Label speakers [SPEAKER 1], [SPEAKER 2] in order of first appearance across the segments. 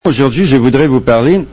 [SPEAKER 1] Aujourd'hui, je voudrais vous parler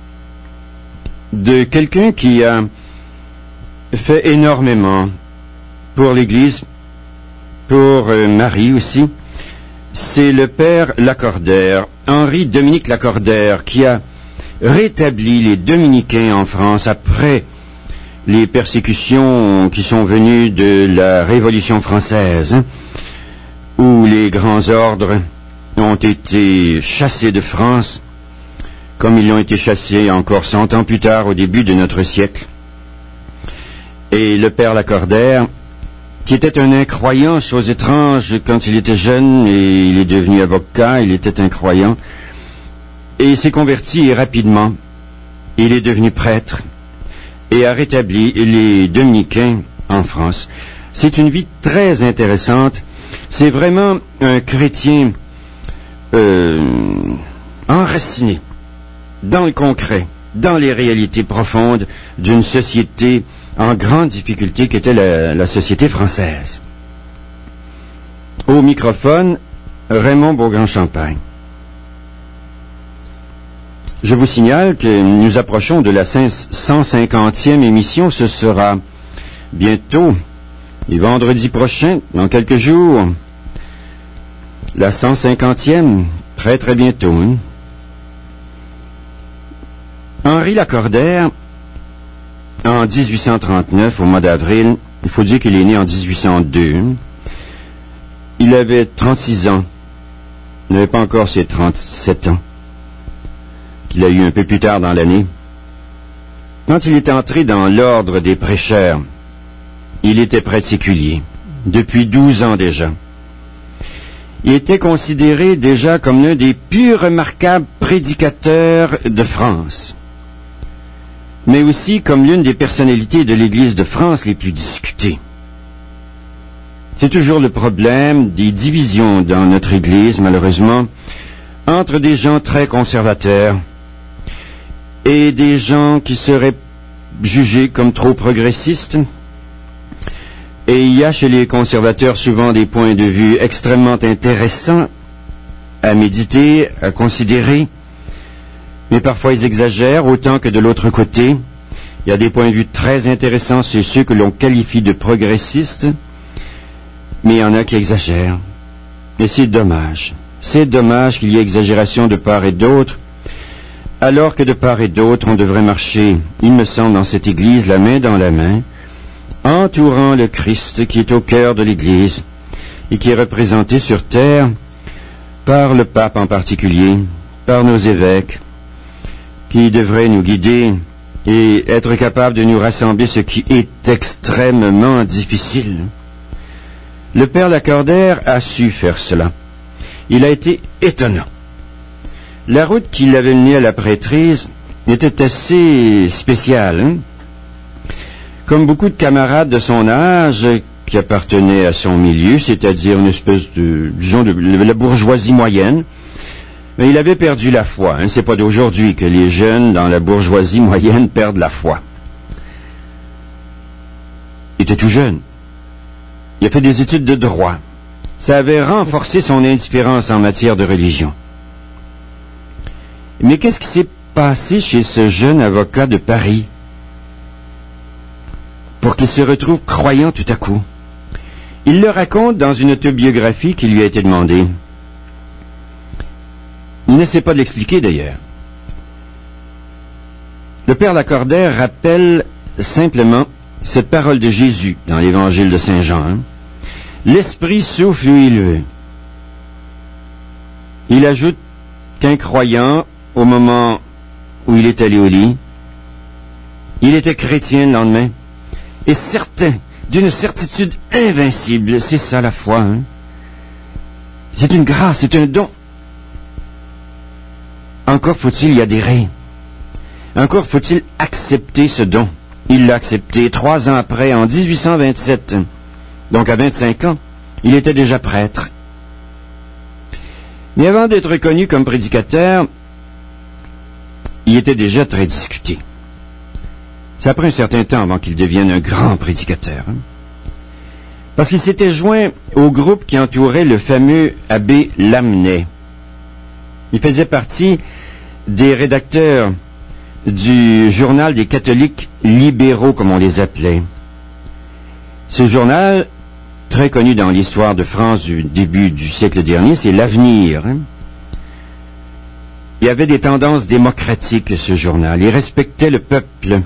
[SPEAKER 1] de quelqu'un qui a fait énormément pour l'Église, pour Marie aussi. C'est le père Lacordaire, Henri-Dominique Lacordaire, qui a rétabli les dominicains en France après les persécutions qui sont venues de la Révolution française, où les grands ordres ont été chassés de France, comme ils l'ont été chassés encore 100 ans plus tard, au début de notre siècle. Et le père Lacordaire, qui était un incroyant, chose étrange, quand il était jeune et il est devenu avocat, il était incroyant, et il s'est converti rapidement. Il est devenu prêtre et a rétabli les dominicains en France. C'est une vie très intéressante. C'est vraiment un chrétien enraciné dans le concret, dans les réalités profondes d'une société en grande difficulté qu'était la société française. Au microphone, Raymond Beaugrand-Champagne. Je vous signale que nous approchons de la 150e émission. Ce sera bientôt, et vendredi prochain, dans quelques jours. La 150e, très très bientôt. Hein? Henri Lacordaire, en 1839, au mois d'avril, il faut dire qu'il est né en 1802, il avait 36 ans, il n'avait pas encore ses 37 ans, qu'il a eu un peu plus tard dans l'année. Quand il est entré dans l'ordre des prêcheurs, il était prêtre séculier, depuis 12 ans déjà. Il était considéré déjà comme l'un des plus remarquables prédicateurs de France, mais aussi comme l'une des personnalités de l'Église de France les plus discutées. C'est toujours le problème des divisions dans notre Église, malheureusement, entre des gens très conservateurs et des gens qui seraient jugés comme trop progressistes. Et il y a chez les conservateurs souvent des points de vue extrêmement intéressants à méditer, à considérer, mais parfois ils exagèrent, autant que de l'autre côté. Il y a des points de vue très intéressants chez ceux que l'on qualifie de progressistes, mais il y en a qui exagèrent. Et c'est dommage. C'est dommage qu'il y ait exagération de part et d'autre, alors que de part et d'autre, on devrait marcher, il me semble, dans cette Église, la main dans la main, entourant le Christ qui est au cœur de l'Église et qui est représenté sur terre par le pape en particulier, par nos évêques, qui devraient nous guider et être capables de nous rassembler, ce qui est extrêmement difficile. Le père Lacordaire a su faire cela. Il a été étonnant. La route qui l'avait mené à la prêtrise était assez spéciale, hein? Comme beaucoup de camarades de son âge qui appartenaient à son milieu, c'est-à-dire une espèce de, disons, de la bourgeoisie moyenne, mais il avait perdu la foi. Hein. C'est pas d'aujourd'hui que les jeunes dans la bourgeoisie moyenne perdent la foi. Il était tout jeune. Il a fait des études de droit. Ça avait renforcé son indifférence en matière de religion. Mais qu'est-ce qui s'est passé chez ce jeune avocat de Paris pour qu'il se retrouve croyant tout à coup? Il le raconte dans une autobiographie qui lui a été demandée. Il n'essaie pas de l'expliquer d'ailleurs. Le père Lacordaire rappelle simplement cette parole de Jésus dans l'évangile de Saint Jean. Hein? L'Esprit souffle où il veut. Il ajoute qu'un croyant, au moment où il est allé au lit, il était chrétien le lendemain, et certain, d'une certitude invincible. C'est ça la foi. Hein? C'est une grâce, c'est un don. Encore faut-il y adhérer. Encore faut-il accepter ce don. Il l'a accepté 3 ans après, en 1827. Donc à 25 ans, il était déjà prêtre. Mais avant d'être reconnu comme prédicateur, il était déjà très discuté. Ça a pris un certain temps avant qu'il devienne un grand prédicateur. Hein? Parce qu'il s'était joint au groupe qui entourait le fameux abbé Lamennais. Il faisait partie des rédacteurs du journal des catholiques libéraux, comme on les appelait. Ce journal, très connu dans l'histoire de France du début du siècle dernier, c'est l'Avenir. Il y avait des tendances démocratiques, ce journal. Il respectait le peuple,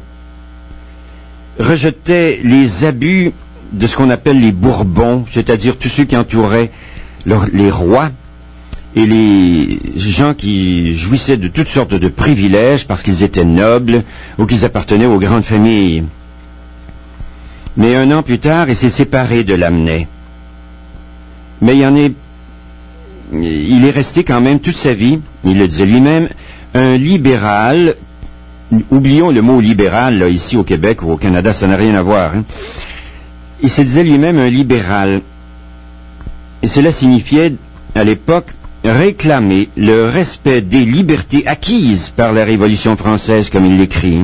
[SPEAKER 1] rejetait les abus de ce qu'on appelle les Bourbons, c'est-à-dire tous ceux qui entouraient les rois et les gens qui jouissaient de toutes sortes de privilèges parce qu'ils étaient nobles ou qu'ils appartenaient aux grandes familles. Mais un an plus tard, il s'est séparé de Lamennais. Mais il est resté quand même toute sa vie, il le disait lui-même, un libéral. Oublions le mot libéral, là, ici au Québec ou au Canada, ça n'a rien à voir. Il se disait lui-même un libéral. Et cela signifiait, à l'époque, réclamer le respect des libertés acquises par la Révolution française, comme il l'écrit.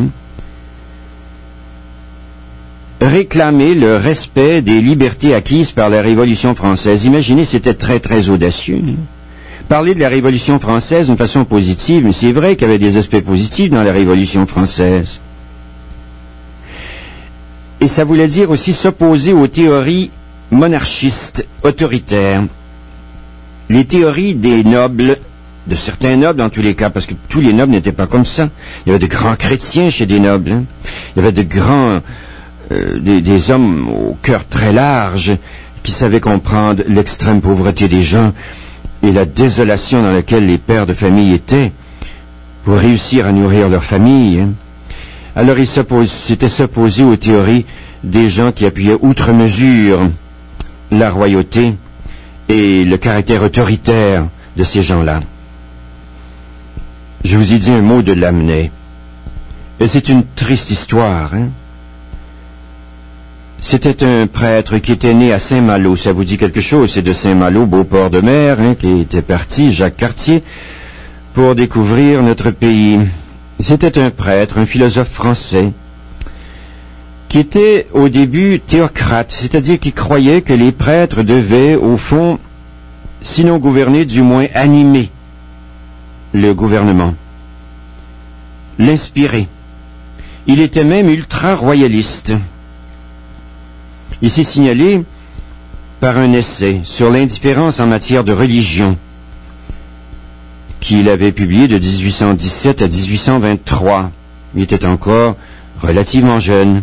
[SPEAKER 1] Réclamer le respect des libertés acquises par la Révolution française. Imaginez, c'était très, très audacieux. Parler de la Révolution française d'une façon positive, mais c'est vrai qu'il y avait des aspects positifs dans la Révolution française. Et ça voulait dire aussi s'opposer aux théories monarchistes, autoritaires. Les théories des nobles, de certains nobles en tous les cas, parce que tous les nobles n'étaient pas comme ça. Il y avait de grands chrétiens chez des nobles. Il y avait de grands... des hommes au cœur très large qui savaient comprendre l'extrême pauvreté des gens et la désolation dans laquelle les pères de famille étaient pour réussir à nourrir leur famille. Alors ils s'étaient s'opposés aux théories des gens qui appuyaient outre mesure la royauté et le caractère autoritaire de ces gens-là. Je vous ai dit un mot de Lamennais. Et c'est une triste histoire, C'était un prêtre qui était né à Saint-Malo. Ça vous dit quelque chose? C'est de Saint-Malo, beau port de mer, qui était parti, Jacques Cartier, pour découvrir notre pays. C'était un prêtre, un philosophe français, qui était au début théocrate, c'est-à-dire qui croyait que les prêtres devaient, au fond, sinon gouverner, du moins animer le gouvernement, l'inspirer. Il était même ultra-royaliste. Il s'est signalé par un essai sur l'indifférence en matière de religion qu'il avait publié de 1817 à 1823. Il était encore relativement jeune.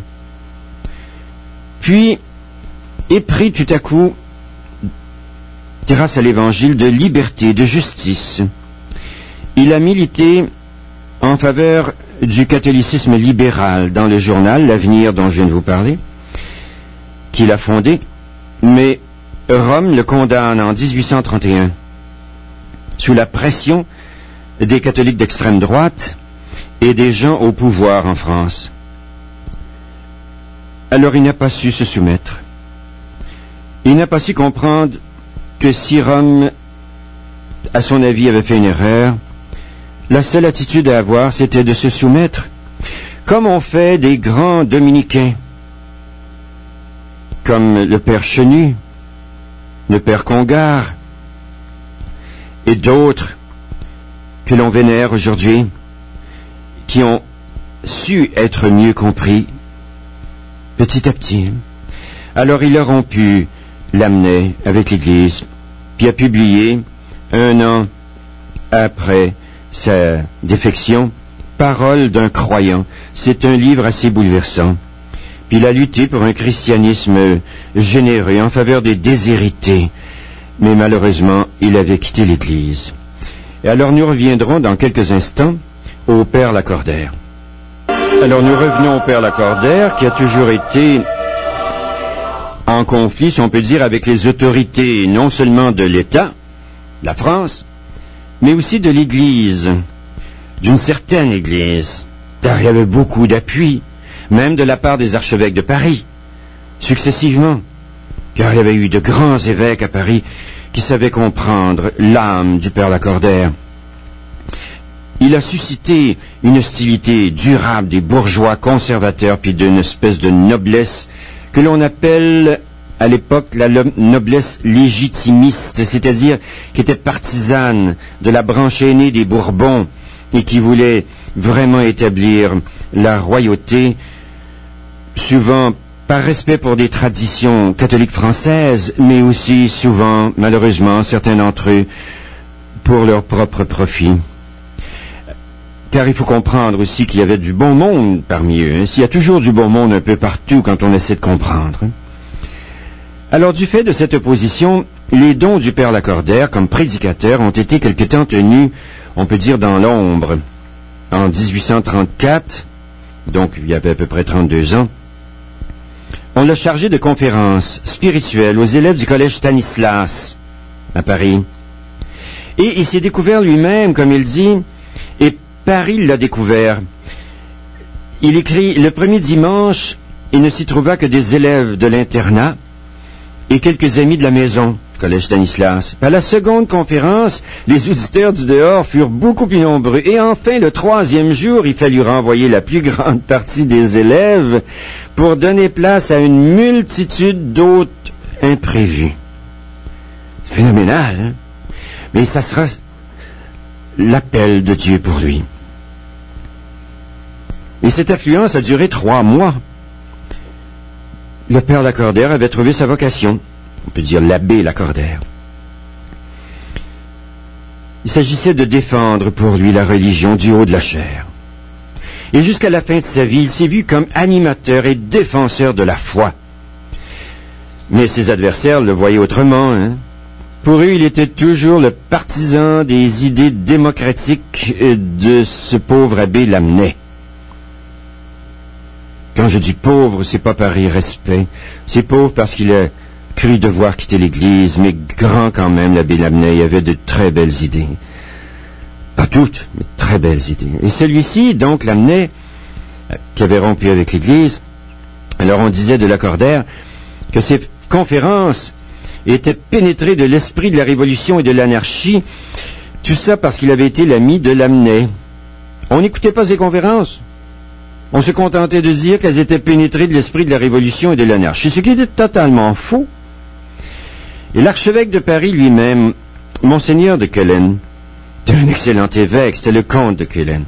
[SPEAKER 1] Puis, épris tout à coup, grâce à l'évangile de liberté, de justice, il a milité en faveur du catholicisme libéral dans le journal L'Avenir dont je viens de vous parler, qu'il a fondé, mais Rome le condamne en 1831 sous la pression des catholiques d'extrême droite et des gens au pouvoir en France. Alors il n'a pas su se soumettre. Il n'a pas su comprendre que si Rome, à son avis, avait fait une erreur, la seule attitude à avoir, c'était de se soumettre, comme on fait des grands dominicains, comme le père Chenu, le père Congar, et d'autres que l'on vénère aujourd'hui, qui ont su être mieux compris petit à petit. Alors il a rompu Lamennais avec l'Église, puis a publié, 1 an après sa défection, Paroles d'un croyant. C'est un livre assez bouleversant. Puis il a lutté pour un christianisme généreux en faveur des déshérités. Mais malheureusement, il avait quitté l'Église. Et alors nous reviendrons dans quelques instants au Père Lacordaire. Alors nous revenons au Père Lacordaire, qui a toujours été en conflit, si on peut dire, avec les autorités non seulement de l'État, la France, mais aussi de l'Église, d'une certaine Église, car il y avait beaucoup d'appui, même de la part des archevêques de Paris, successivement, car il y avait eu de grands évêques à Paris qui savaient comprendre l'âme du Père Lacordaire. Il a suscité une hostilité durable des bourgeois conservateurs, puis d'une espèce de noblesse que l'on appelle à l'époque la noblesse légitimiste, c'est-à-dire qui était partisane de la branche aînée des Bourbons, et qui voulait vraiment établir la royauté, souvent par respect pour des traditions catholiques françaises, mais aussi souvent, malheureusement, certains d'entre eux, pour leur propre profit. Car il faut comprendre aussi qu'il y avait du bon monde parmi eux. S'il y a toujours du bon monde un peu partout quand on essaie de comprendre. Alors, du fait de cette opposition, les dons du Père Lacordaire comme prédicateur ont été quelque temps tenus, on peut dire, dans l'ombre. En 1834, donc il y avait à peu près 32 ans, on l'a chargé de conférences spirituelles aux élèves du collège Stanislas à Paris. Et il s'est découvert lui-même, comme il dit, et Paris l'a découvert. Il écrit, le premier dimanche, il ne s'y trouva que des élèves de l'internat et quelques amis de la maison, collège Stanislas. À la seconde conférence, les auditeurs du dehors furent beaucoup plus nombreux. Et enfin, le troisième jour, il fallut renvoyer la plus grande partie des élèves pour donner place à une multitude d'hôtes imprévus. Phénoménal, hein? Mais ça sera l'appel de Dieu pour lui. Et cette affluence a duré 3 mois. Le Père Lacordaire avait trouvé sa vocation. On peut dire l'abbé Lacordaire. Il s'agissait de défendre pour lui la religion du haut de la chair. Et jusqu'à la fin de sa vie, il s'est vu comme animateur et défenseur de la foi. Mais ses adversaires le voyaient autrement, hein? Pour eux, il était toujours le partisan des idées démocratiques de ce pauvre abbé Lamennais. Quand je dis pauvre, c'est pas par irrespect. C'est pauvre parce qu'il a cru devoir quitter l'Église, mais grand quand même, l'abbé Lamennais. Il avait de très belles idées. Pas toutes, mais très belles idées. Et celui-ci, donc Lamennais, qui avait rompu avec l'Église, alors on disait de Lacordaire que ses conférences était pénétré de l'esprit de la révolution et de l'anarchie, tout ça parce qu'il avait été l'ami de Lamennais. On n'écoutait pas ses conférences. On se contentait de dire qu'elles étaient pénétrées de l'esprit de la révolution et de l'anarchie, ce qui était totalement faux. Et l'archevêque de Paris lui-même, Monseigneur de Quelen, était un excellent évêque, c'était le comte de Quelen.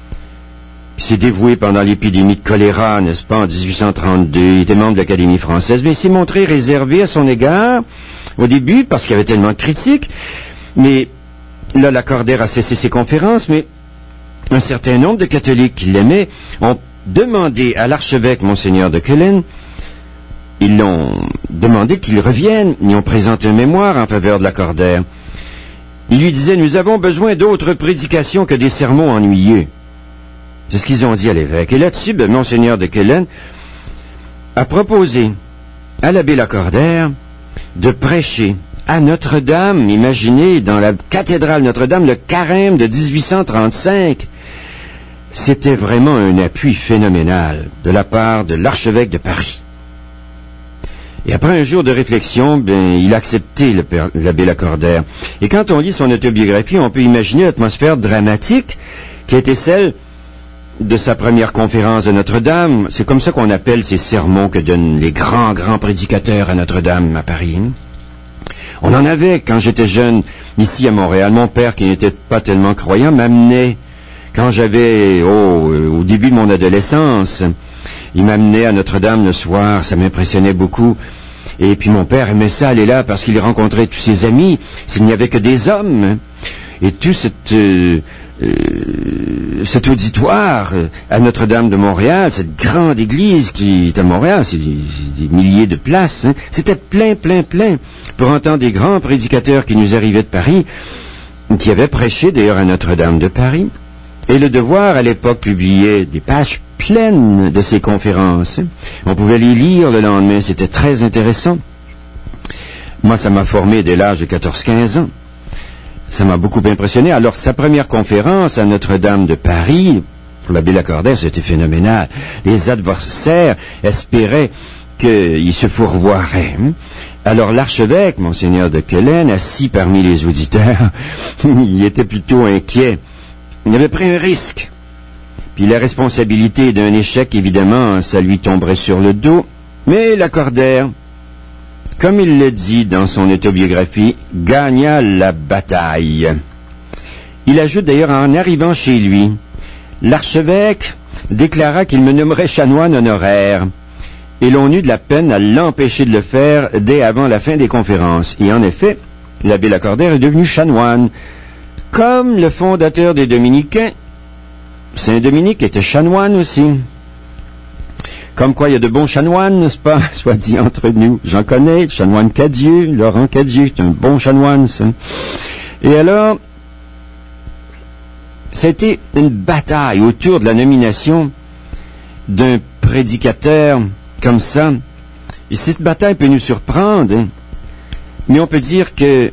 [SPEAKER 1] Il s'est dévoué pendant l'épidémie de choléra, n'est-ce pas, en 1832. Il était membre de l'Académie française, mais il s'est montré réservé à son égard au début parce qu'il y avait tellement de critiques. Mais là, Lacordaire a cessé ses conférences, mais un certain nombre de catholiques qui l'aimaient ont demandé à l'archevêque Monseigneur de Quelen, ils l'ont demandé qu'il revienne. Ils ont présenté un mémoire en faveur de Lacordaire. Il lui disait, nous avons besoin d'autres prédications que des sermons ennuyeux. C'est ce qu'ils ont dit à l'évêque. Et là-dessus, Monseigneur de Quelen a proposé à l'abbé Lacordaire de prêcher à Notre-Dame, imaginez, dans la cathédrale Notre-Dame, le carême de 1835. C'était vraiment un appui phénoménal de la part de l'archevêque de Paris. Et après un jour de réflexion, il a accepté l'abbé Lacordaire. Et quand on lit son autobiographie, on peut imaginer l'atmosphère dramatique qui était celle de sa première conférence de Notre-Dame. C'est comme ça qu'on appelle ces sermons que donnent les grands prédicateurs à Notre-Dame, à Paris. On en avait quand j'étais jeune, ici à Montréal. Mon père, qui n'était pas tellement croyant, m'amenait, quand j'avais, au début de mon adolescence, il m'amenait à Notre-Dame le soir, ça m'impressionnait beaucoup. Et puis mon père aimait ça, aller là, parce qu'il rencontrait tous ses amis, s'il n'y avait que des hommes. Et tout cet auditoire à Notre-Dame de Montréal, cette grande église qui est à Montréal, c'est des milliers de places, hein, c'était plein, pour entendre des grands prédicateurs qui nous arrivaient de Paris, qui avaient prêché d'ailleurs à Notre-Dame de Paris. Et Le Devoir, à l'époque, publiait des pages pleines de ces conférences. Hein. On pouvait les lire le lendemain, c'était très intéressant. Moi, ça m'a formé dès l'âge de 14-15 ans. Ça m'a beaucoup impressionné. Alors, sa première conférence à Notre-Dame de Paris, pour l'abbé Lacordaire, c'était phénoménal. Les adversaires espéraient qu'il se fourvoierait. Hein. Alors, l'archevêque, Monseigneur de Quelen, assis parmi les auditeurs, il était plutôt inquiet. Il avait pris un risque. Puis la responsabilité d'un échec, évidemment, ça lui tomberait sur le dos. Mais Lacordaire, comme il le dit dans son autobiographie, gagna la bataille. Il ajoute d'ailleurs en arrivant chez lui, l'archevêque déclara qu'il me nommerait chanoine honoraire, et l'on eut de la peine à l'empêcher de le faire dès avant la fin des conférences. Et en effet, l'abbé Lacordaire est devenu chanoine, comme le fondateur des Dominicains. Saint Dominique était chanoine aussi. Comme quoi, il y a de bons chanoines, n'est-ce pas? Soit dit entre nous. J'en connais, chanoine Cadieux, Laurent Cadieux, c'est un bon chanoine, ça. Et alors, c'était une bataille autour de la nomination d'un prédicateur comme ça. Et cette bataille peut nous surprendre, hein. Mais on peut dire que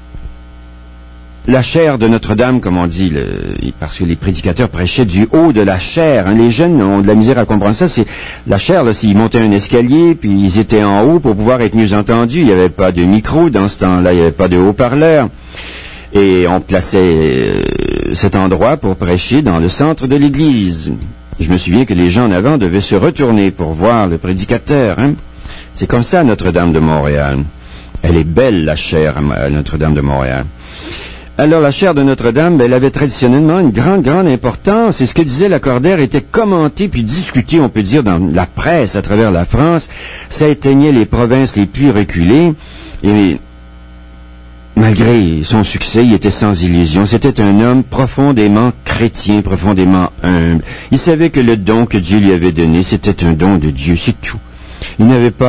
[SPEAKER 1] la chair de Notre-Dame, comme on dit, parce que les prédicateurs prêchaient du haut de la chair. Hein. Les jeunes ont de la misère à comprendre ça. C'est la chair, là, s'ils montaient un escalier, puis ils étaient en haut pour pouvoir être mieux entendus. Il n'y avait pas de micro dans ce temps-là, il n'y avait pas de haut-parleur. Et on plaçait cet endroit pour prêcher dans le centre de l'église. Je me souviens que les gens en avant devaient se retourner pour voir le prédicateur. Hein. C'est comme ça, Notre-Dame de Montréal. Elle est belle, la chair à Notre-Dame de Montréal. Alors, la chair de Notre-Dame, elle avait traditionnellement une grande importance. Et ce que disait Lacordaire était commenté puis discuté, on peut dire, dans la presse à travers la France. Ça éteignait les provinces les plus reculées. Et malgré son succès, il était sans illusion. C'était un homme profondément chrétien, profondément humble. Il savait que le don que Dieu lui avait donné, c'était un don de Dieu, c'est tout. Il n'avait pas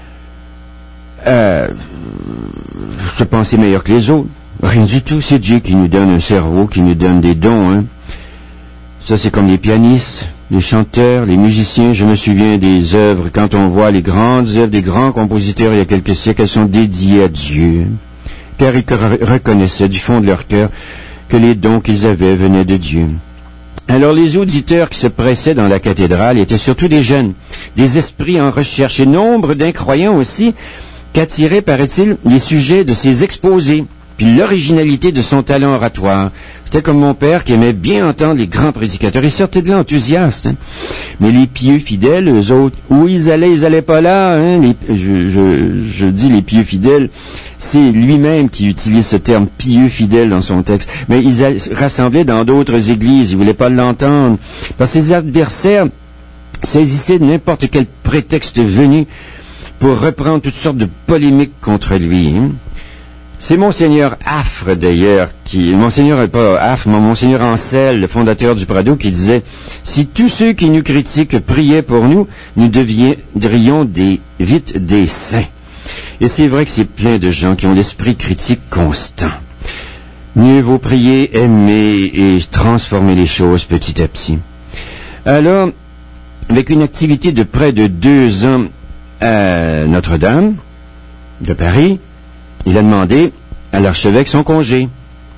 [SPEAKER 1] se penser meilleur que les autres. Rien du tout. C'est Dieu qui nous donne un cerveau, qui nous donne des dons. Hein. Ça, c'est comme les pianistes, les chanteurs, les musiciens. Je me souviens des œuvres, quand on voit les grandes œuvres des grands compositeurs il y a quelques siècles, elles sont dédiées à Dieu. Car ils reconnaissaient du fond de leur cœur que les dons qu'ils avaient venaient de Dieu. Alors les auditeurs qui se pressaient dans la cathédrale étaient surtout des jeunes, des esprits en recherche, et nombre d'incroyants aussi, qu'attiraient, paraît-il, les sujets de ses exposés, puis l'originalité de son talent oratoire. C'était comme mon père qui aimait bien entendre les grands prédicateurs. Il sortait de là enthousiaste. Hein. Mais les pieux fidèles, eux autres, où ils allaient pas là. Hein. Je dis les pieux fidèles, c'est lui-même qui utilise ce terme pieux fidèle dans son texte. Mais ils rassemblaient dans d'autres églises. Ils voulaient pas l'entendre. Parce que ses adversaires saisissaient n'importe quel prétexte venu pour reprendre toutes sortes de polémiques contre lui. Hein. C'est Monseigneur Affre, d'ailleurs, Monseigneur n'est pas Affre, mais Monseigneur Ancel, le fondateur du Prado, qui disait « Si tous ceux qui nous critiquent priaient pour nous, nous deviendrions vite des saints. » Et c'est vrai que c'est plein de gens qui ont l'esprit critique constant. Mieux vaut prier, aimer et transformer les choses petit à petit. Alors, avec une activité de près de 2 ans à Notre-Dame de Paris, il a demandé à l'archevêque son congé.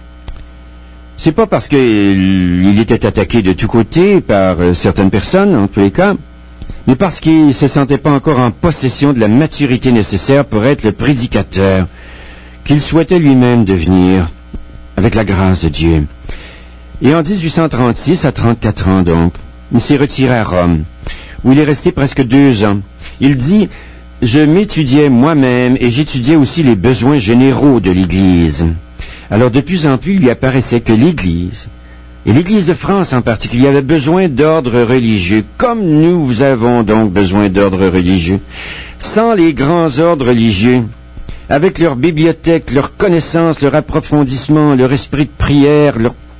[SPEAKER 1] C'est pas parce qu'il était attaqué de tous côtés par certaines personnes, en tous les cas, mais parce qu'il ne se sentait pas encore en possession de la maturité nécessaire pour être le prédicateur qu'il souhaitait lui-même devenir, avec la grâce de Dieu. Et en 1836, à 34 ans donc, il s'est retiré à Rome, où il est resté presque 2 ans. Il dit « Je m'étudiais moi-même et j'étudiais aussi les besoins généraux de l'Église. » Alors de plus en plus, il lui apparaissait que l'Église, et l'Église de France en particulier, avait besoin d'ordre religieux, comme nous avons donc besoin d'ordre religieux. Sans les grands ordres religieux, avec leur bibliothèque, leur connaissance, leur approfondissement, leur esprit de prière,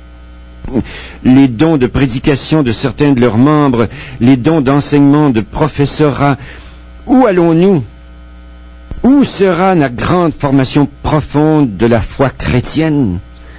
[SPEAKER 1] les dons de prédication de certains de leurs membres, les dons d'enseignement, de professorat, où allons-nous? Où sera la grande formation profonde de la foi chrétienne?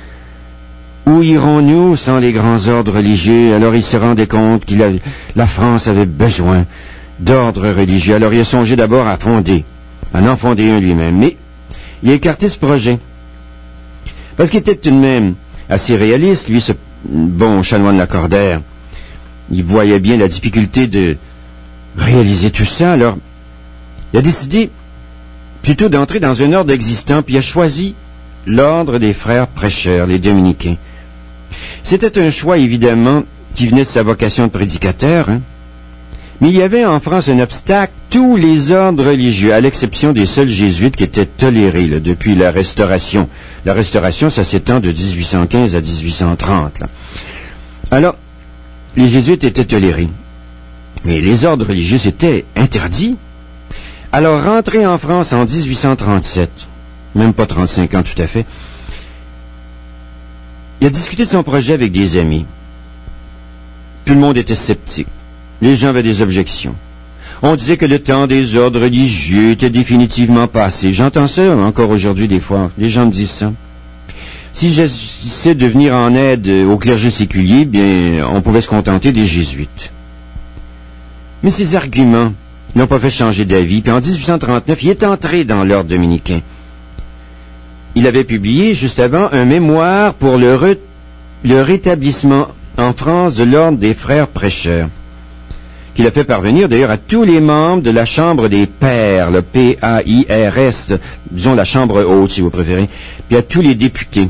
[SPEAKER 1] Où irons-nous sans les grands ordres religieux? Alors il se rendait compte que la France avait besoin d'ordres religieux. Alors il a songé d'abord à en fonder un lui-même. Mais il a écarté ce projet. Parce qu'il était tout de même assez réaliste, lui, ce bon chanoine Lacordaire. Il voyait bien la difficulté de réaliser tout ça. Alors il a décidé plutôt d'entrer dans un ordre existant, puis il a choisi l'ordre des frères prêcheurs, les dominicains. C'était un choix, évidemment, qui venait de sa vocation de prédicateur, hein? Mais il y avait en France un obstacle, tous les ordres religieux, à l'exception des seuls jésuites qui étaient tolérés là, depuis la Restauration. La Restauration, ça s'étend de 1815 à 1830. Là. Alors, les jésuites étaient tolérés. Mais les ordres religieux étaient interdits. Alors, rentré en France en 1837, même pas 35 ans tout à fait, il a discuté de son projet avec des amis. Tout le monde était sceptique. Les gens avaient des objections. On disait que le temps des ordres religieux était définitivement passé. J'entends ça encore aujourd'hui des fois. Les gens me disent ça. Si j'essaie de venir en aide au clergé séculier, bien, on pouvait se contenter des jésuites. Mais ces arguments n'ont pas fait changer d'avis. Puis en 1839, il est entré dans l'ordre dominicain. Il avait publié, juste avant, un mémoire pour le rétablissement en France de l'ordre des frères prêcheurs, qu'il a fait parvenir d'ailleurs à tous les membres de la Chambre des Pairs, le P-A-I-R-S, disons la Chambre haute si vous préférez, puis à tous les députés.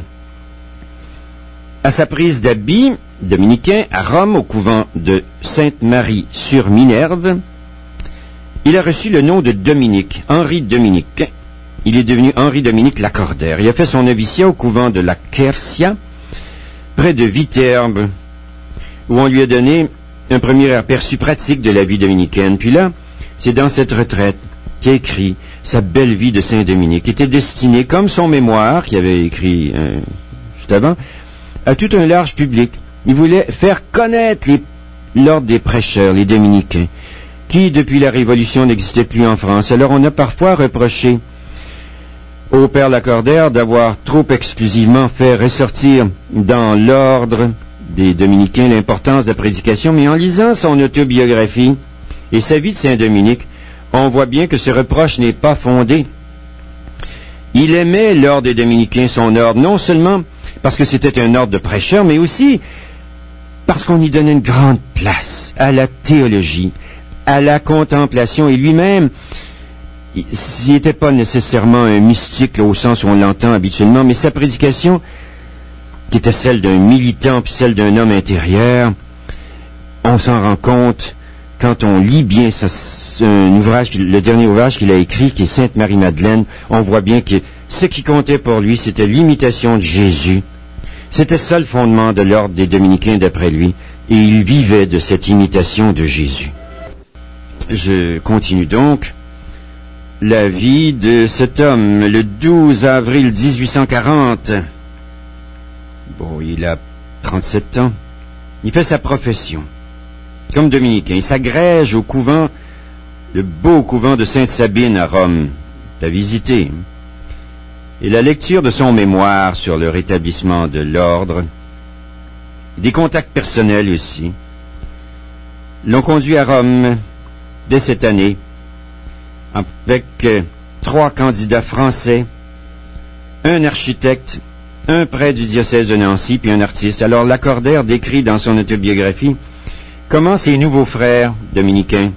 [SPEAKER 1] À sa prise d'habit dominicain à Rome, au couvent de Sainte-Marie-sur-Minerve, il a reçu le nom de Dominique, Henri Dominique. Il est devenu Henri-Dominique Lacordaire. Il a fait son noviciat au couvent de la Quercia, près de Viterbe, où on lui a donné un premier aperçu pratique de la vie dominicaine. Puis là, c'est dans cette retraite qu'il a écrit sa belle vie de Saint-Dominique, qui était destinée, comme son mémoire, qu'il avait écrit juste avant, à tout un large public. Il voulait faire connaître l'ordre des prêcheurs, les dominicains, qui, depuis la Révolution, n'existaient plus en France. Alors on a parfois reproché au père Lacordaire d'avoir trop exclusivement fait ressortir dans l'ordre des dominicains l'importance de la prédication, mais en lisant son autobiographie et sa vie de Saint-Dominique, on voit bien que ce reproche n'est pas fondé. Il aimait l'ordre des dominicains, son ordre, non seulement parce que c'était un ordre de prêcheurs, mais aussi parce qu'on y donnait une grande place à la théologie, à la contemplation, et lui-même, s'il n'était pas nécessairement un mystique là, au sens où on l'entend habituellement, mais sa prédication, qui était celle d'un militant puis celle d'un homme intérieur, on s'en rend compte quand on lit bien un ouvrage, le dernier ouvrage qu'il a écrit, qui est Sainte-Marie-Madeleine. On voit bien que ce qui comptait pour lui, c'était l'imitation de Jésus. C'était ça le fondement de l'ordre des dominicains d'après lui, et il vivait de cette imitation de Jésus. Je continue donc. La vie de cet homme, le 12 avril 1840. Bon, il a 37 ans. Il fait sa profession comme dominicain. Il s'agrège au couvent, le beau couvent de Sainte-Sabine à Rome. T'as visité. Et la lecture de son mémoire sur le rétablissement de l'ordre, des contacts personnels aussi, l'ont conduit à Rome dès cette année, avec 3 candidats français, un architecte, un prêtre du diocèse de Nancy, puis un artiste. Alors Lacordaire décrit dans son autobiographie comment ses nouveaux frères dominicains,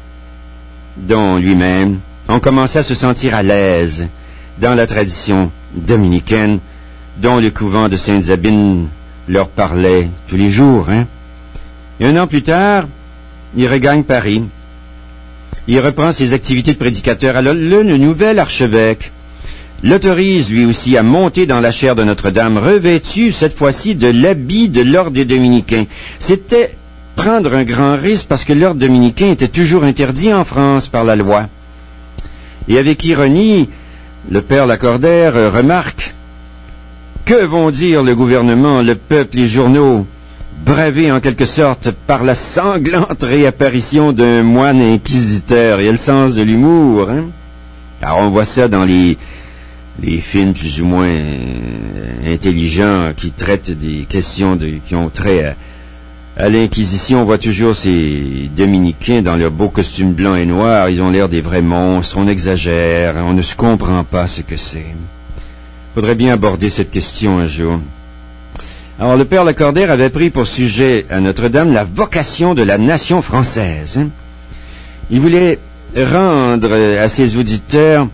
[SPEAKER 1] dont lui-même, ont commencé à se sentir à l'aise dans la tradition dominicaine, dont le couvent de Sainte-Sabine leur parlait tous les jours. Et 1 an plus tard, il regagne Paris. Il reprend ses activités de prédicateur. Alors le nouvel archevêque l'autorise lui aussi à monter dans la chaire de Notre-Dame, revêtu cette fois-ci de l'habit de l'ordre des dominicains. C'était prendre un grand risque parce que l'ordre dominicain était toujours interdit en France par la loi. Et avec ironie, le père Lacordaire remarque: que vont dire le gouvernement, le peuple, les journaux, bravé en quelque sorte par la sanglante réapparition d'un moine inquisiteur? Il y a le sens de l'humour. Alors on voit ça dans les films plus ou moins intelligents qui traitent des questions qui ont trait à l'Inquisition. On voit toujours ces dominicains dans leurs beaux costumes blancs et noirs. Ils ont l'air des vrais monstres. On exagère. On ne se comprend pas ce que c'est. Faudrait bien aborder cette question un jour. Alors, le père Lacordaire avait pris pour sujet à Notre-Dame la vocation de la nation française. Il voulait rendre à ses auditeurs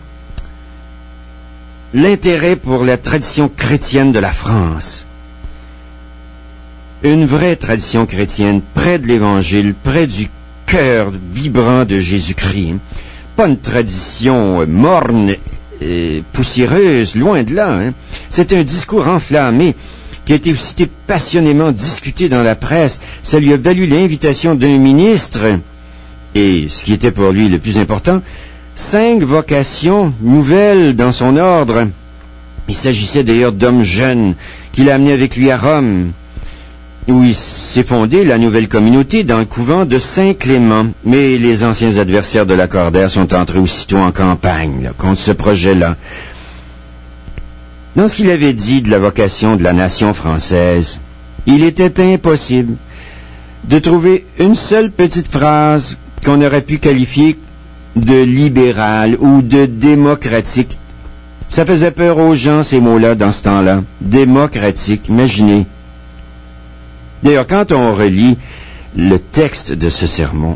[SPEAKER 1] l'intérêt pour la tradition chrétienne de la France. Une vraie tradition chrétienne, près de l'Évangile, près du cœur vibrant de Jésus-Christ. Pas une tradition morne et poussiéreuse, loin de là. C'est un discours enflammé qui a été aussi passionnément discuté dans la presse. Ça lui a valu l'invitation d'un ministre et, ce qui était pour lui le plus important, 5 vocations nouvelles dans son ordre. Il s'agissait d'ailleurs d'hommes jeunes qu'il a amenés avec lui à Rome, où il s'est fondé la nouvelle communauté dans le couvent de Saint-Clément. Mais les anciens adversaires de Lacordaire sont entrés aussitôt en campagne contre ce projet-là. Dans ce qu'il avait dit de la vocation de la nation française, il était impossible de trouver une seule petite phrase qu'on aurait pu qualifier de libérale ou de démocratique. Ça faisait peur aux gens, ces mots-là, dans ce temps-là. Démocratique, imaginez. D'ailleurs, quand on relit le texte de ce sermon,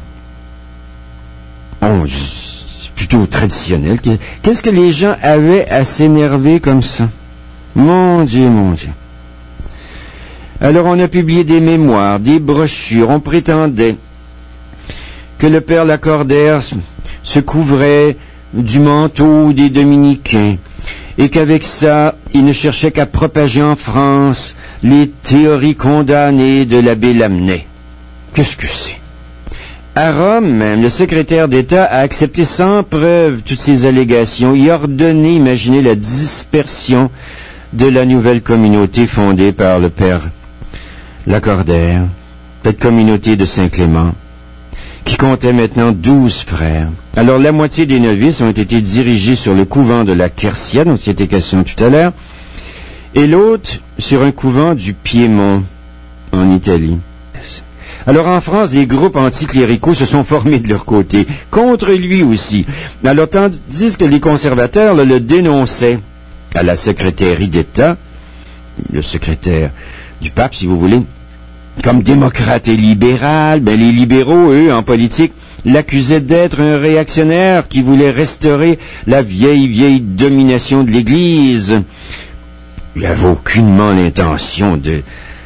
[SPEAKER 1] c'est plutôt traditionnel. Qu'est-ce que les gens avaient à s'énerver comme ça? Mon Dieu, mon Dieu. Alors on a publié des mémoires, des brochures, on prétendait que le père Lacordaire se couvrait du manteau des dominicains, et qu'avec ça, il ne cherchait qu'à propager en France les théories condamnées de l'abbé Lamennais. Qu'est-ce que c'est? À Rome, même, le secrétaire d'État a accepté sans preuve toutes ces allégations et ordonné, imaginez, la dispersion de la nouvelle communauté fondée par le père Lacordaire, cette communauté de Saint-Clément, qui comptait maintenant 12 frères. Alors, la moitié des novices ont été dirigés sur le couvent de la Quercia, dont il était question tout à l'heure, et l'autre sur un couvent du Piémont, en Italie. Alors, en France, des groupes anticléricaux se sont formés de leur côté, contre lui aussi. Alors, tandis que les conservateurs le dénonçaient à la secrétaire d'État, le secrétaire du pape, si vous voulez, comme démocrate et libéral, les libéraux, eux, en politique, l'accusaient d'être un réactionnaire qui voulait restaurer la vieille domination de l'Église. Il n'avait aucunement l'intention de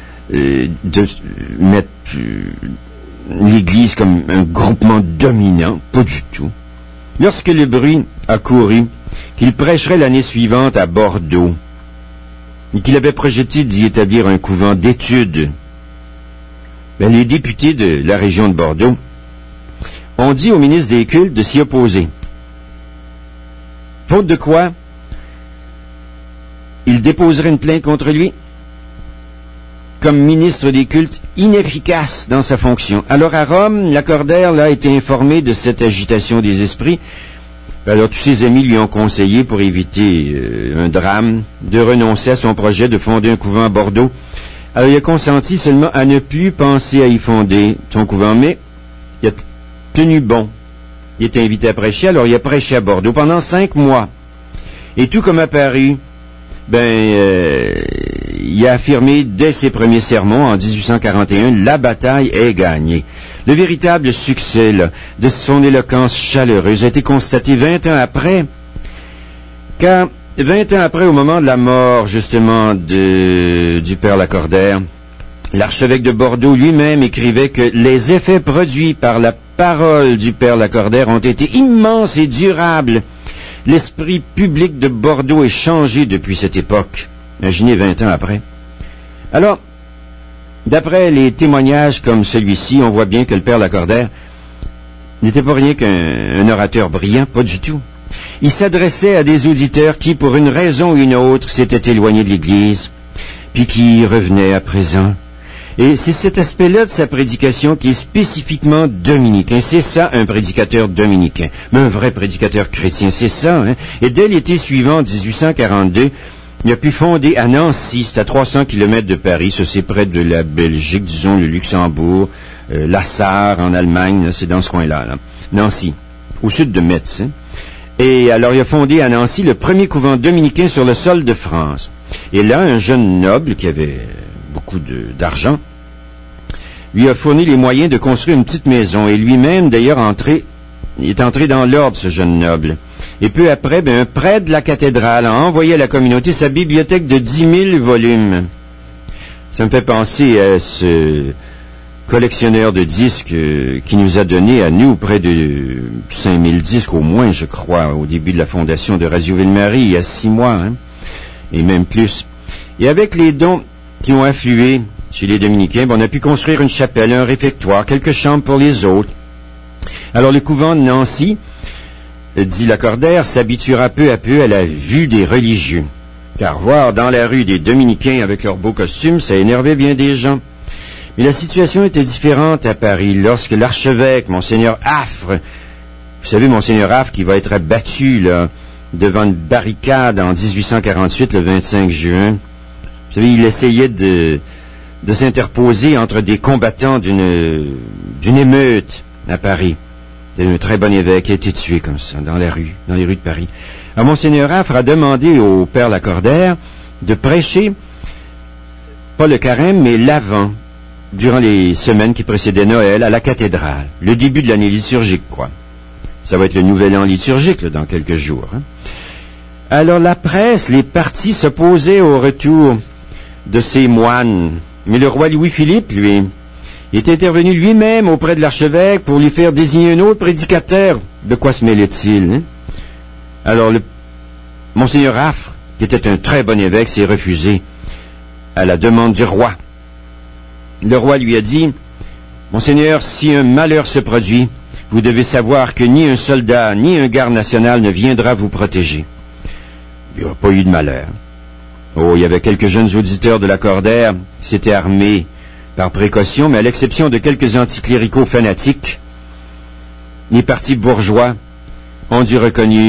[SPEAKER 1] mettre l'Église comme un groupement dominant, pas du tout. Lorsque le bruit a couru qu'il prêcherait l'année suivante à Bordeaux, et qu'il avait projeté d'y établir un couvent d'études, les députés de la région de Bordeaux ont dit au ministre des Cultes de s'y opposer. Faute de quoi, il déposerait une plainte contre lui comme ministre des Cultes inefficace dans sa fonction. Alors à Rome, Lacordaire a été informé de cette agitation des esprits. Alors tous ses amis lui ont conseillé, pour éviter un drame, de renoncer à son projet de fonder un couvent à Bordeaux. Alors il a consenti seulement à ne plus penser à y fonder son couvent, mais il a tenu bon. Il était invité à prêcher, alors il a prêché à Bordeaux pendant 5 mois. Et tout comme à Paris, il a affirmé dès ses premiers sermons en 1841, la bataille est gagnée. Le véritable succès de son éloquence chaleureuse a été constaté 20 ans après, car 20 ans après, au moment de la mort, justement, du père Lacordaire, l'archevêque de Bordeaux lui-même écrivait que les effets produits par la parole du père Lacordaire ont été immenses et durables. L'esprit public de Bordeaux est changé depuis cette époque. Imaginez 20 ans après. Alors, d'après les témoignages comme celui-ci, on voit bien que le père Lacordaire n'était pas rien qu'un orateur brillant, pas du tout. Il s'adressait à des auditeurs qui, pour une raison ou une autre, s'étaient éloignés de l'Église, puis qui revenaient à présent. Et c'est cet aspect-là de sa prédication qui est spécifiquement dominicain. C'est ça, un prédicateur dominicain. Mais un vrai prédicateur chrétien, c'est ça. Et dès l'été suivant, 1842, il a pu fonder à Nancy, c'est à 300 km de Paris, ça c'est près de la Belgique, disons le Luxembourg, la Sarre en Allemagne, là, c'est dans ce coin-là, là. Nancy, au sud de Metz. Et alors il a fondé à Nancy le premier couvent dominicain sur le sol de France. Et là, un jeune noble qui avait beaucoup d'argent lui a fourni les moyens de construire une petite maison. Et lui-même, d'ailleurs, est entré dans l'ordre, ce jeune noble. Et peu après, un prêtre de la cathédrale a envoyé à la communauté sa bibliothèque de 10 000 volumes. Ça me fait penser à ce collectionneur de disques qui nous a donné à nous près de 5000 disques au moins, je crois, au début de la fondation de Radio Ville-Marie, il y a 6 mois, hein, et même plus. Et avec les dons qui ont afflué chez les Dominicains, on a pu construire une chapelle, un réfectoire, quelques chambres pour les autres. Alors le couvent de Nancy, dit Lacordaire, s'habituera peu à peu à la vue des religieux. Car voir dans la rue des Dominicains avec leurs beaux costumes, ça énervait bien des gens. Mais la situation était différente à Paris, lorsque l'archevêque, Monseigneur Affre, vous savez, Monseigneur Affre qui va être abattu là, devant une barricade en 1848, le 25 juin. Vous savez, il essayait de s'interposer entre des combattants d'une émeute à Paris. C'était un très bon évêque qui a été tué comme ça, dans les rues de Paris. Alors, Monseigneur Affre a demandé au père Lacordaire de prêcher, pas le carême, mais l'Avent, durant les semaines qui précédaient Noël, à la cathédrale. Le début de l'année liturgique, quoi. Ça va être le nouvel an liturgique, là, dans quelques jours. Hein. Alors, la presse, les partis s'opposaient au retour de ces moines. Mais le roi Louis-Philippe, lui, est intervenu lui-même auprès de l'archevêque pour lui faire désigner un autre prédicateur. De quoi se mêlait-il, hein? Alors, Monseigneur Affre, qui était un très bon évêque, s'est refusé à la demande du roi. Le roi lui a dit, « Monseigneur, si un malheur se produit, vous devez savoir que ni un soldat, ni un garde national ne viendra vous protéger. » Il n'y a pas eu de malheur. Oh, il y avait quelques jeunes auditeurs de Lacordaire qui s'étaient armés par précaution, mais à l'exception de quelques anticléricaux fanatiques, les partis bourgeois ont dû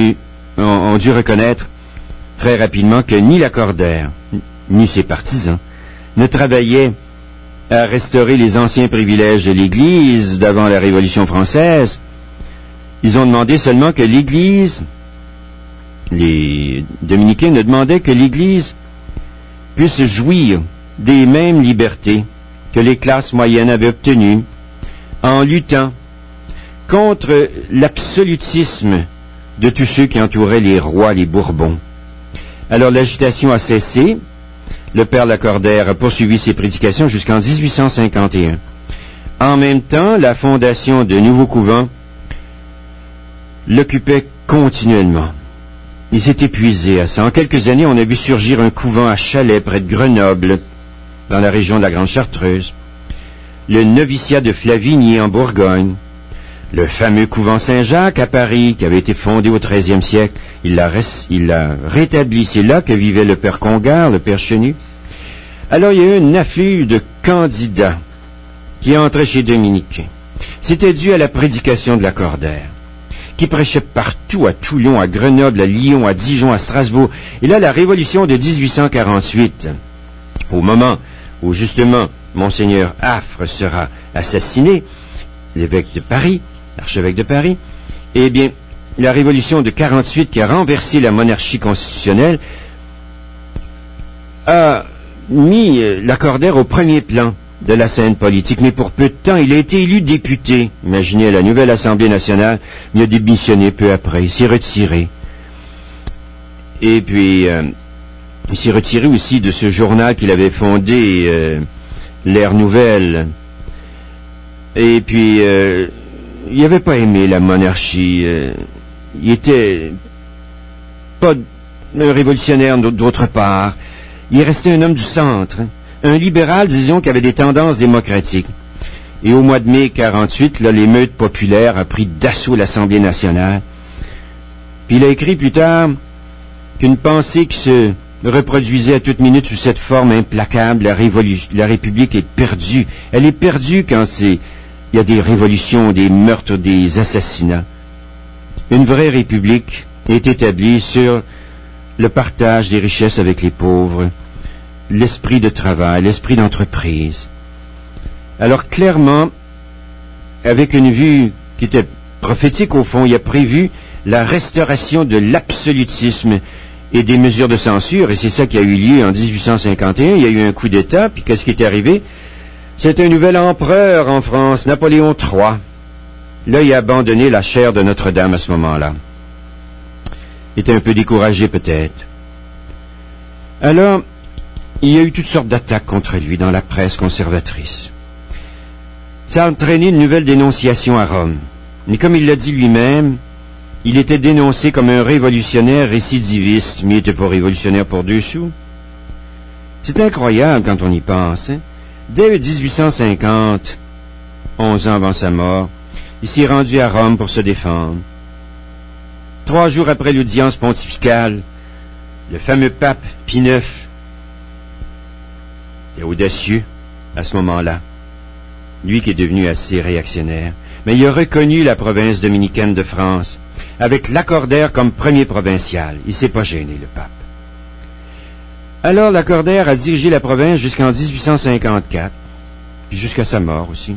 [SPEAKER 1] reconnaître très rapidement que ni Lacordaire, ni ses partisans, ne travaillaient à restaurer les anciens privilèges de l'Église d'avant la Révolution française. Ils ont demandé seulement que l'Église, les Dominicains ne demandaient que l'Église puisse jouir des mêmes libertés que les classes moyennes avaient obtenues en luttant contre l'absolutisme de tous ceux qui entouraient les rois, les Bourbons. Alors l'agitation a cessé. Le père Lacordaire a poursuivi ses prédications jusqu'en 1851. En même temps, la fondation de nouveaux couvents l'occupait continuellement. Il s'est épuisé à ça. En quelques années, on a vu surgir un couvent à Chalais, près de Grenoble, dans la région de la Grande Chartreuse, le noviciat de Flavigny en Bourgogne, le fameux couvent Saint-Jacques à Paris, qui avait été fondé au XIIIe siècle. Il l'a rétabli. C'est là que vivait le père Congar, le père Chenu. Alors, il y a eu un afflux de candidats qui entraient chez Dominicains. C'était dû à la prédication de Lacordaire, qui prêchait partout, à Toulon, à Grenoble, à Lyon, à Dijon, à Strasbourg. Et là, la Révolution de 1848, au moment où, justement, Monseigneur Affre sera assassiné, l'évêque de Paris, l'archevêque de Paris, eh bien, la Révolution de 48 qui a renversé la monarchie constitutionnelle a mis Lacordaire au premier plan de la scène politique, mais pour peu de temps, il a été élu député. Imaginez, à la nouvelle Assemblée nationale, il a démissionné peu après, il s'est retiré. Et puis, il s'est retiré aussi de ce journal qu'il avait fondé, l'Ère Nouvelle. Et puis, il n'avait pas aimé la monarchie. Il était pas un révolutionnaire d'autre part. Il restait un homme du centre, un libéral, disons, qui avait des tendances démocratiques. Et au mois de mai 48, là, l'émeute populaire a pris d'assaut l'Assemblée nationale. Puis il a écrit plus tard qu'une pensée qui se reproduisait à toute minute sous cette forme implacable, la République est perdue. Elle est perdue quand il y a des révolutions, des meurtres, des assassinats. Une vraie République est établie sur le partage des richesses avec les pauvres, l'esprit de travail, l'esprit d'entreprise. Alors clairement, avec une vue qui était prophétique au fond, il a prévu la restauration de l'absolutisme et des mesures de censure, et c'est ça qui a eu lieu en 1851. Il y a eu un coup d'État, puis qu'est-ce qui est arrivé? C'est un nouvel empereur en France, Napoléon III. Là, il a abandonné la chaire de Notre-Dame à ce moment-là. Il était un peu découragé peut-être. Alors, il y a eu toutes sortes d'attaques contre lui dans la presse conservatrice. Ça a entraîné une nouvelle dénonciation à Rome. Mais comme il l'a dit lui-même, il était dénoncé comme un révolutionnaire récidiviste, mais il n'était pas révolutionnaire pour 2 sous. C'est incroyable quand on y pense. Hein? Dès 1850, 11 ans avant sa mort, il s'est rendu à Rome pour se défendre. 3 jours après l'audience pontificale, le fameux pape Pie IX était audacieux à ce moment-là. Lui qui est devenu assez réactionnaire. Mais il a reconnu la province dominicaine de France, avec Lacordaire comme premier provincial. Il s'est pas gêné, le pape. Alors, Lacordaire a dirigé la province jusqu'en 1854, puis jusqu'à sa mort aussi.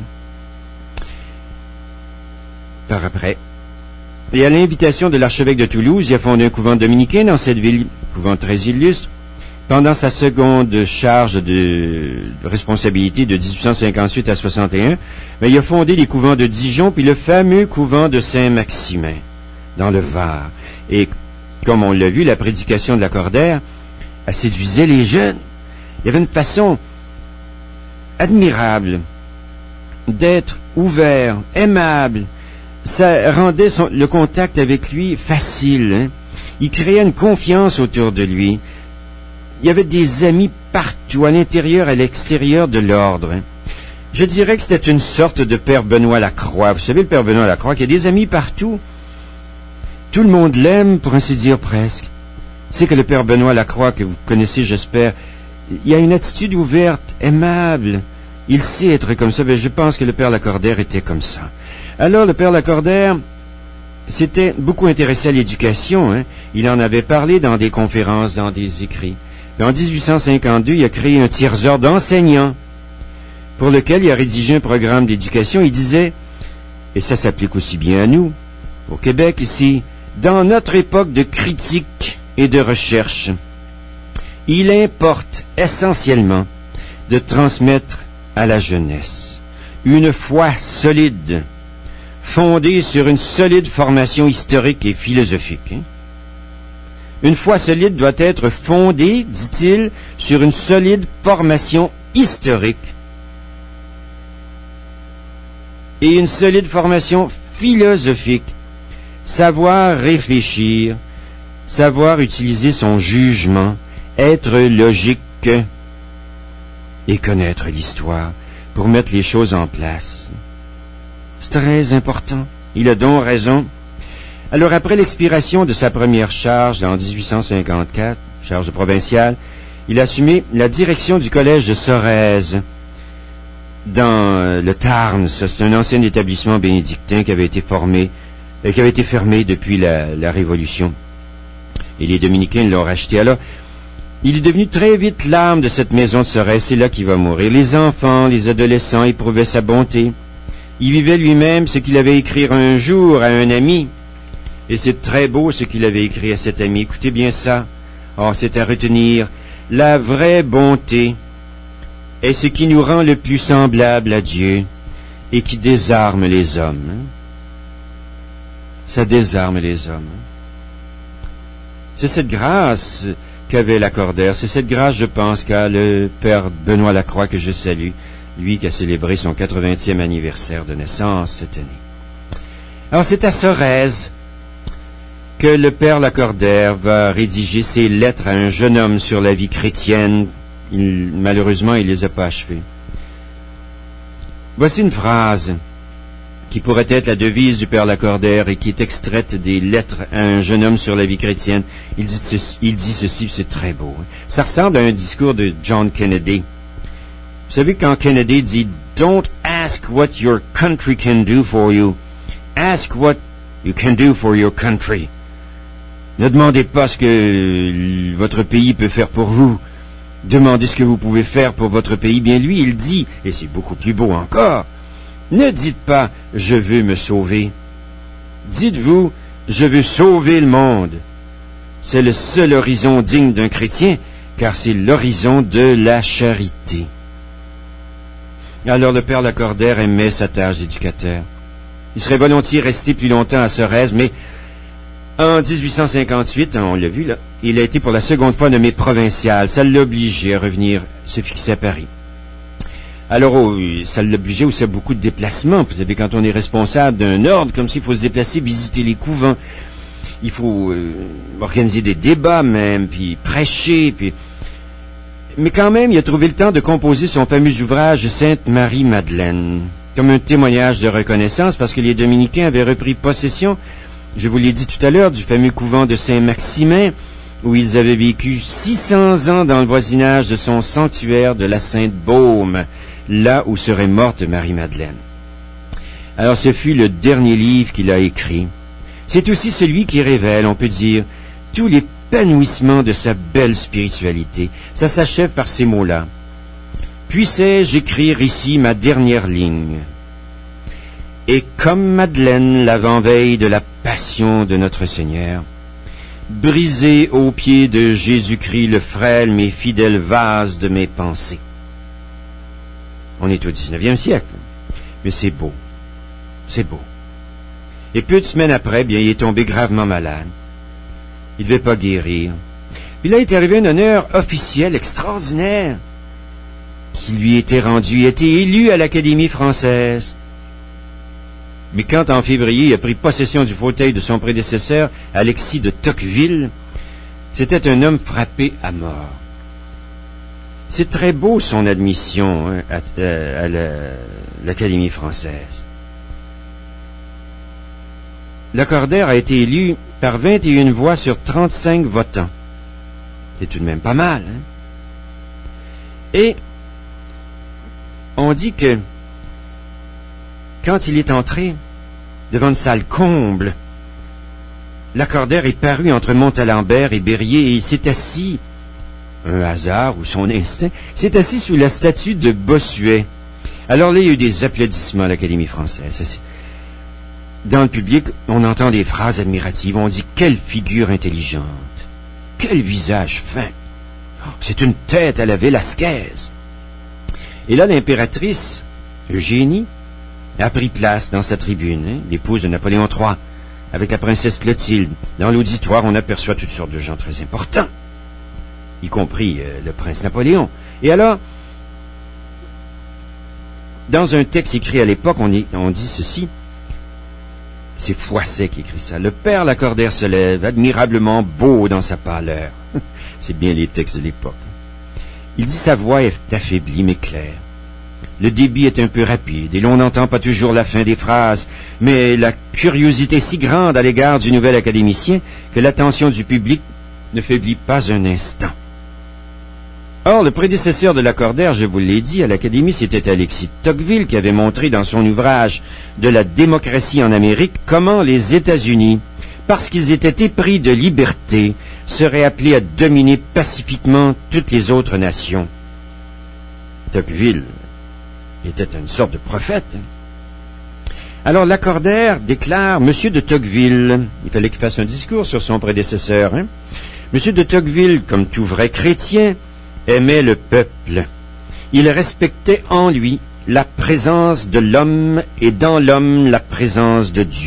[SPEAKER 1] Par après. Et à l'invitation de l'archevêque de Toulouse, il a fondé un couvent dominicain dans cette ville, couvent très illustre. Pendant sa seconde charge de responsabilité de 1858 à 61, mais il a fondé les couvents de Dijon, puis le fameux couvent de Saint-Maximin, dans le Var. Et, comme on l'a vu, la prédication de Lacordaire, elle séduisait les jeunes. Il y avait une façon admirable d'être ouvert, aimable. Ça rendait le contact avec lui facile. Hein? Il créait une confiance autour de lui. Il y avait des amis partout, à l'intérieur et à l'extérieur de l'ordre. Hein? Je dirais que c'était une sorte de Père Benoît Lacroix. Vous savez, le Père Benoît Lacroix, qui a des amis partout. Tout le monde l'aime, pour ainsi dire presque. C'est que le Père Benoît Lacroix, que vous connaissez, j'espère, il a une attitude ouverte, aimable. Il sait être comme ça. Mais je pense que le Père Lacordaire était comme ça. Alors, le Père Lacordaire s'était beaucoup intéressé à l'éducation. Hein? Il en avait parlé dans des conférences, dans des écrits. Puis en 1852, il a créé un tiers-ordre d'enseignants pour lequel il a rédigé un programme d'éducation. Il disait, et ça s'applique aussi bien à nous, au Québec ici, dans notre époque de critique et de recherche, il importe essentiellement de transmettre à la jeunesse une foi solide, fondée sur une solide formation historique et philosophique. Hein? Une foi solide doit être fondée, dit-il, sur une solide formation historique et une solide formation philosophique. Savoir réfléchir, savoir utiliser son jugement, être logique et connaître l'histoire pour mettre les choses en place. C'est très important. Il a donc raison. Alors, après l'expiration de sa première charge en 1854, charge provinciale, il a assumé la direction du collège de Sorèze, dans le Tarn. Ça, c'est un ancien établissement bénédictin qui avait été fermé depuis la Révolution. Et les Dominicains l'ont racheté. Alors, il est devenu très vite l'âme de cette maison de Sorèze. C'est là qu'il va mourir. Les enfants, les adolescents éprouvaient sa bonté. Il vivait lui-même ce qu'il avait écrit un jour à un ami. Et c'est très beau ce qu'il avait écrit à cet ami. Écoutez bien ça. Oh, c'est à retenir. La vraie bonté est ce qui nous rend le plus semblable à Dieu et qui désarme les hommes. Ça désarme les hommes. C'est cette grâce qu'avait Lacordaire. C'est cette grâce, je pense, qu'a le Père Benoît Lacroix, que je salue, lui qui a célébré son 80e anniversaire de naissance cette année. Alors, c'est à Sorèze que le Père Lacordaire va rédiger ses lettres à un jeune homme sur la vie chrétienne. Malheureusement, il les a pas achevées. Voici une phrase qui pourrait être la devise du Père Lacordaire et qui est extraite des lettres à un jeune homme sur la vie chrétienne. Il dit ceci, c'est très beau. Ça ressemble à un discours de John Kennedy. Vous savez, quand Kennedy dit « Don't ask what your country can do for you. Ask what you can do for your country. » Ne demandez pas ce que votre pays peut faire pour vous. Demandez ce que vous pouvez faire pour votre pays. Bien lui, il dit, et c'est beaucoup plus beau encore, ne dites pas « je veux me sauver ». Dites-vous « je veux sauver le monde ». C'est le seul horizon digne d'un chrétien, car c'est l'horizon de la charité. Alors le Père Lacordaire aimait sa tâche d'éducateur. Il serait volontiers resté plus longtemps à Sorèze, mais en 1858, on l'a vu là, il a été pour la seconde fois nommé provincial. Ça l'a obligé à revenir se fixer à Paris. Alors, ça l'obligeait aussi à beaucoup de déplacements. Vous savez, quand on est responsable d'un ordre, comme s'il faut se déplacer, visiter les couvents. Il faut organiser des débats même, puis prêcher, puis... Mais quand même, il a trouvé le temps de composer son fameux ouvrage Sainte-Marie-Madeleine, comme un témoignage de reconnaissance, parce que les Dominicains avaient repris possession, je vous l'ai dit tout à l'heure, du fameux couvent de Saint-Maximin, où ils avaient vécu 600 ans dans le voisinage de son sanctuaire de la Sainte-Baume, là où serait morte Marie-Madeleine. Alors ce fut le dernier livre qu'il a écrit. C'est aussi celui qui révèle, on peut dire, tout l'épanouissement de sa belle spiritualité. Ça s'achève par ces mots-là. Puissais-je écrire ici ma dernière ligne? Et comme Madeleine l'avant-veille de la passion de notre Seigneur, briser aux pieds de Jésus-Christ le frêle mais fidèle vase de mes pensées. On est au 19e siècle, mais c'est beau. C'est beau. Et peu de semaines après, bien, il est tombé gravement malade. Il ne devait pas guérir. Puis là, il est arrivé un honneur officiel extraordinaire qui lui était rendu. Il a été élu à l'Académie française. Mais quand, en février, il a pris possession du fauteuil de son prédécesseur, Alexis de Tocqueville, c'était un homme frappé à mort. C'est très beau, son admission à l'Académie française. Lacordaire a été élu par 21 voix sur 35 votants. C'est tout de même pas mal, hein? Et on dit que quand il est entré devant une salle comble, Lacordaire est paru entre Montalembert et Berryer et il s'est assis, un hasard ou son instinct, s'est assis sous la statue de Bossuet. Alors là, il y a eu des applaudissements à l'Académie française. Dans le public, on entend des phrases admiratives. On dit « Quelle figure intelligente! Quel visage fin! C'est une tête à la Vélasquez! » Et là, l'impératrice, Eugénie, a pris place dans sa tribune, l'épouse de Napoléon III, avec la princesse Clotilde. Dans l'auditoire, on aperçoit toutes sortes de gens très importants, y compris le prince Napoléon. Et alors, dans un texte écrit à l'époque, on dit ceci. C'est Foisset qui écrit ça. Le père Lacordaire se lève, admirablement beau dans sa pâleur. C'est bien les textes de l'époque. Il dit sa voix est affaiblie mais claire. Le débit est un peu rapide et l'on n'entend pas toujours la fin des phrases, mais la curiosité est si grande à l'égard du nouvel académicien que l'attention du public ne faiblit pas un instant. Or, le prédécesseur de Lacordaire, je vous l'ai dit, à l'Académie, c'était Alexis de Tocqueville qui avait montré dans son ouvrage « De la démocratie en Amérique » comment les États-Unis, parce qu'ils étaient épris de liberté, seraient appelés à dominer pacifiquement toutes les autres nations. Tocqueville était une sorte de prophète. Alors Lacordaire déclare « Monsieur de Tocqueville », il fallait qu'il fasse un discours sur son prédécesseur, hein? « Monsieur de Tocqueville, comme tout vrai chrétien, aimait le peuple. Il respectait en lui la présence de l'homme et dans l'homme la présence de Dieu. »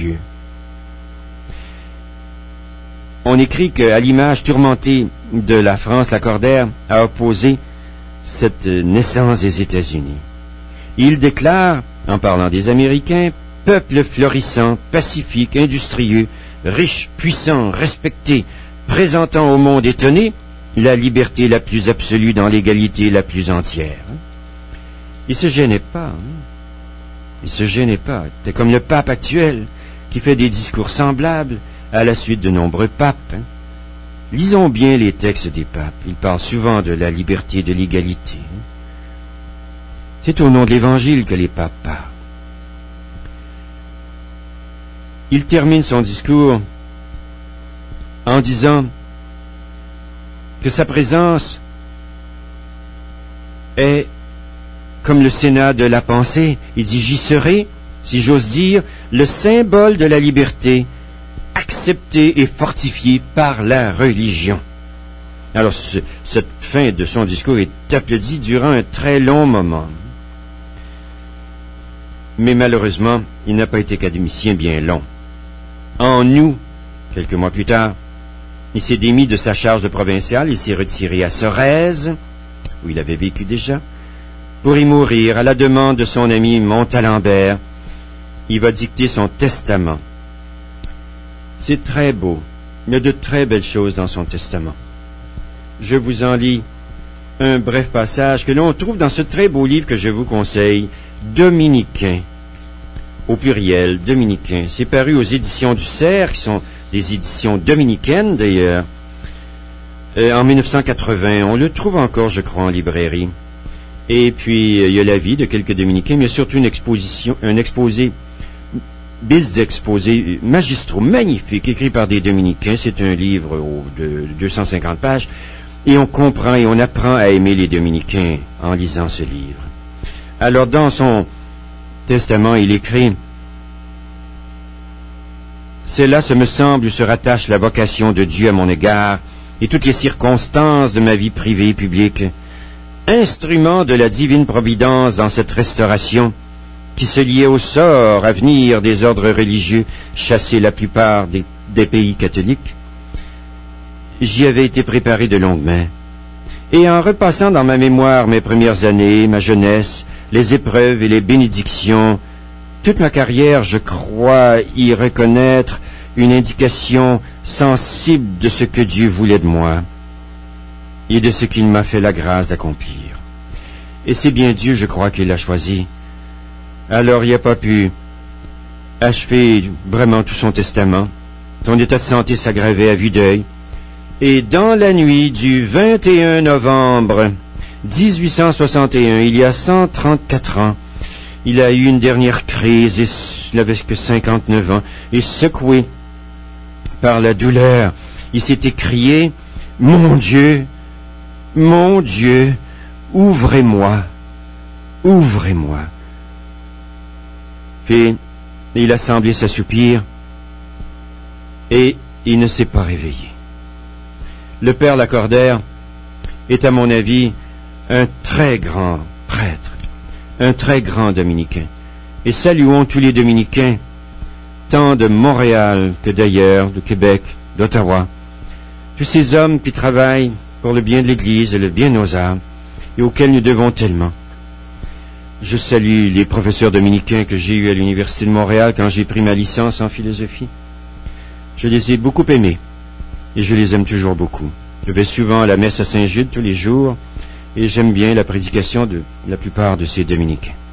[SPEAKER 1] On écrit qu'à l'image tourmentée de la France, Lacordaire a opposé cette naissance des États-Unis. Il déclare, en parlant des Américains, « Peuple florissant, pacifique, industrieux, riche, puissant, respecté, présentant au monde étonné la liberté la plus absolue dans l'égalité la plus entière. » Il se gênait pas. Il se gênait pas. C'était comme le pape actuel qui fait des discours semblables à la suite de nombreux papes. Lisons bien les textes des papes. Ils parlent souvent de la liberté, de l'égalité. C'est au nom de l'Évangile que les papes parlent. Il termine son discours en disant que sa présence est comme le Sénat de la pensée. Il dit « J'y serai, si j'ose dire, le symbole de la liberté, accepté et fortifié par la religion. » Alors, cette fin de son discours est applaudie durant un très long moment. Mais malheureusement, il n'a pas été académicien bien long. En août, quelques mois plus tard, il s'est démis de sa charge de provincial, il s'est retiré à Sorèze, où il avait vécu déjà, pour y mourir à la demande de son ami Montalembert. Il va dicter son testament. C'est très beau. Il y a de très belles choses dans son testament. Je vous en lis un bref passage que l'on trouve dans ce très beau livre que je vous conseille, Dominicains, au pluriel, Dominicains. C'est paru aux éditions du Cerf, qui sont des éditions dominicaines d'ailleurs, en 1980. On le trouve encore, je crois, en librairie. Et puis, il y a la vie de quelques dominicains, mais surtout un exposé, exposés magistraux, magnifique, écrit par des dominicains. C'est un livre de 250 pages. Et on comprend et on apprend à aimer les dominicains en lisant ce livre. Alors, dans son testament, il écrit: « C'est là, ce me semble, où se rattache la vocation de Dieu à mon égard et toutes les circonstances de ma vie privée et publique, instrument de la divine providence dans cette restauration qui se liait au sort à venir des ordres religieux chassés la plupart des pays catholiques. J'y avais été préparé de longue main. Et en repassant dans ma mémoire mes premières années, ma jeunesse, les épreuves et les bénédictions, toute ma carrière, je crois y reconnaître une indication sensible de ce que Dieu voulait de moi et de ce qu'il m'a fait la grâce d'accomplir. Et c'est bien Dieu, je crois, qui l'a choisi. Alors il n'a pas pu achever vraiment tout son testament. Son état de santé s'aggravait à vue d'œil. Et dans la nuit du 21 novembre 1861, il y a 134 ans, il a eu une dernière crise, et il n'avait que 59 ans, et secoué par la douleur, il s'est écrié: « Mon Dieu, ouvrez-moi, ouvrez-moi. » Puis, il a semblé s'assoupir, et il ne s'est pas réveillé. Le père Lacordaire est, à mon avis, un très grand prêtre, un très grand dominicain. Et saluons tous les dominicains, tant de Montréal que d'ailleurs, de Québec, d'Ottawa, tous ces hommes qui travaillent pour le bien de l'Église et le bien de nos âmes, et auxquels nous devons tellement. Je salue les professeurs dominicains que j'ai eus à l'Université de Montréal quand j'ai pris ma licence en philosophie. Je les ai beaucoup aimés. Et je les aime toujours beaucoup. Je vais souvent à la messe à Saint-Gilles tous les jours, et j'aime bien la prédication de la plupart de ces dominicains.